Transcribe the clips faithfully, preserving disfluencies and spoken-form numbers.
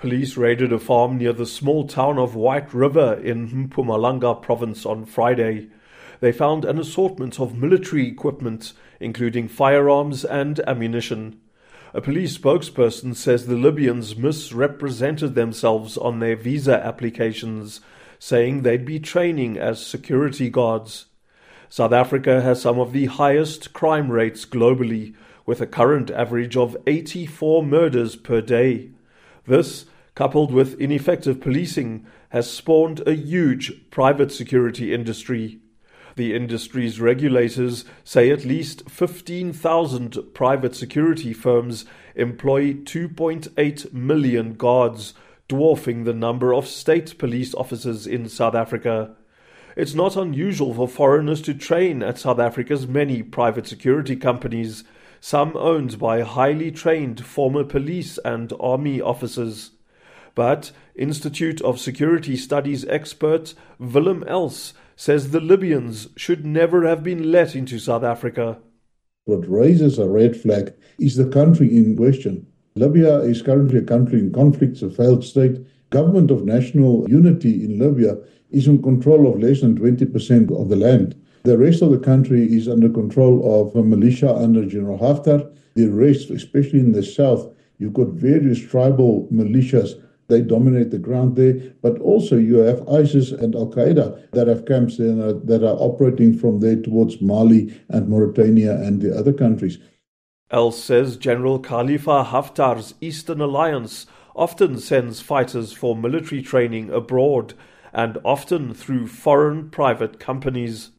Police raided a farm near the small town of White River in Mpumalanga province on Friday. They found an assortment of military equipment, including firearms and ammunition. A police spokesperson says the Libyans misrepresented themselves on their visa applications, saying they'd be training as security guards. South Africa has some of the highest crime rates globally, with a current average of eighty-four murders per day. This, coupled with ineffective policing, has spawned a huge private security industry. The industry's regulators say at least fifteen thousand private security firms employ two point eight million guards, dwarfing the number of state police officers in South Africa. It's not unusual for foreigners to train at South Africa's many private security companies, some owned by highly trained former police and army officers. But Institute of Security Studies expert Willem Els says the Libyans should never have been let into South Africa. What raises a red flag is the country in question. Libya is currently a country in conflict, a failed state. Government of national unity in Libya is in control of less than twenty percent of the land. The rest of the country is under control of a militia under General Haftar. The rest, especially in the south, you've got various tribal militias. They dominate the ground there, but also you have ISIS and Al-Qaeda that have camps there that are operating from there towards Mali and Mauritania and the other countries. Els says General Khalifa Haftar's Eastern Alliance often sends fighters for military training abroad, and often through foreign private companies.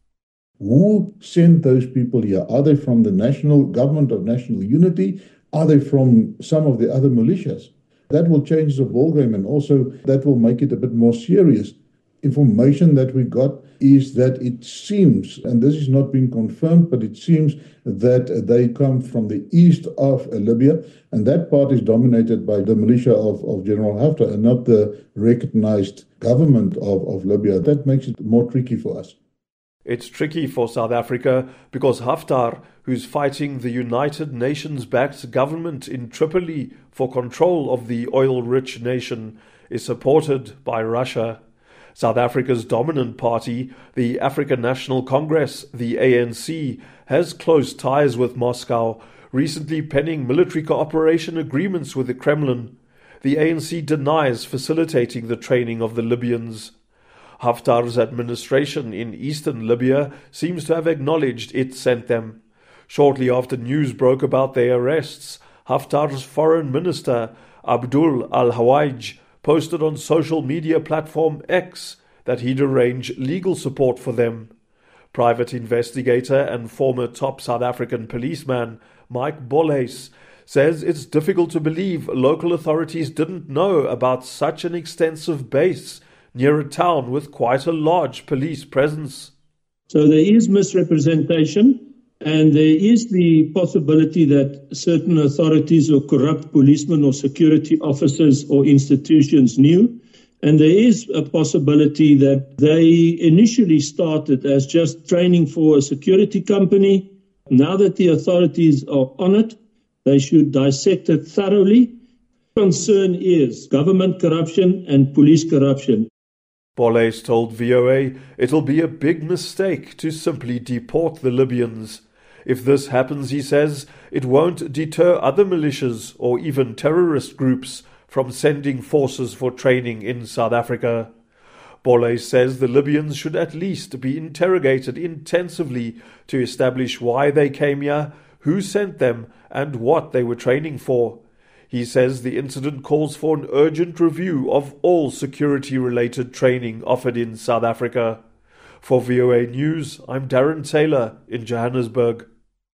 Who sent those people here? Are they from the national government of national unity? Are they from some of the other militias? That will change the ballgame, and also that will make it a bit more serious. Information that we got is that it seems, and this is not being confirmed, but it seems that they come from the east of Libya, and that part is dominated by the militia of, of General Haftar and not the recognized government of, of Libya. That makes it more tricky for us. It's tricky for South Africa because Haftar, who's fighting the United Nations-backed government in Tripoli for control of the oil-rich nation, is supported by Russia. South Africa's dominant party, the African National Congress, the A N C, has close ties with Moscow, recently penning military cooperation agreements with the Kremlin. The A N C denies facilitating the training of the Libyans. Haftar's administration in eastern Libya seems to have acknowledged it sent them. Shortly after news broke about their arrests, Haftar's foreign minister, Abdul al-Hawaj, posted on social media platform X that he'd arrange legal support for them. Private investigator and former top South African policeman Mike Bolhuis says it's difficult to believe local authorities didn't know about such an extensive base near a town with quite a large police presence. So there is misrepresentation, and there is the possibility that certain authorities or corrupt policemen or security officers or institutions knew, and there is a possibility that they initially started as just training for a security company. Now that the authorities are on it, they should dissect it thoroughly. Concern is government corruption and police corruption. Bolhuis told V O A it'll be a big mistake to simply deport the Libyans. If this happens, he says, it won't deter other militias or even terrorist groups from sending forces for training in South Africa. Bolhuis says the Libyans should at least be interrogated intensively to establish why they came here, who sent them, and what they were training for. He says the incident calls for an urgent review of all security-related training offered in South Africa. For V O A News, I'm Darren Taylor in Johannesburg.